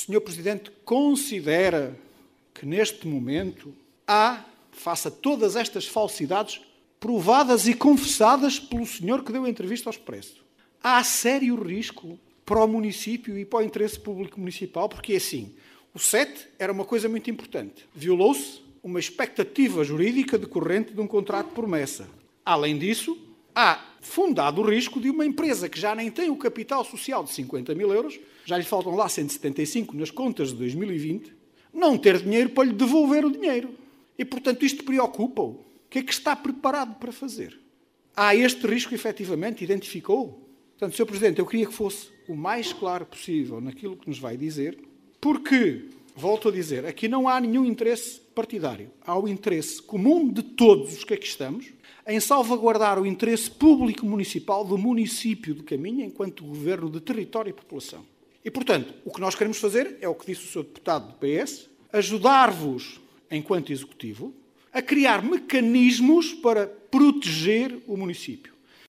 Sr. Presidente considera que neste momento há, face a todas estas falsidades, provadas e confessadas pelo senhor que deu a entrevista ao Expresso, há sério risco para o município e para o interesse público municipal, porque assim, o 7 era uma coisa muito importante. Violou-se uma expectativa jurídica decorrente de um contrato de promessa. Além disso, há fundado o risco de uma empresa que já nem tem o capital social de 50 mil euros, já lhe faltam lá 175 nas contas de 2020, não ter dinheiro para lhe devolver o dinheiro. E, portanto, isto preocupa-o. O que é que está preparado para fazer? Há este risco, efetivamente, identificou? Portanto, Sr. Presidente, eu queria que fosse o mais claro possível naquilo que nos vai dizer, porque, volto a dizer, aqui não há nenhum interesse partidário. Há o interesse comum de todos os que aqui estamos em salvaguardar o interesse público municipal do município de Caminha enquanto governo de território e população. E, portanto, o que nós queremos fazer é o que disse o Sr. Deputado do PS, ajudar-vos, enquanto Executivo, a criar mecanismos para proteger o município.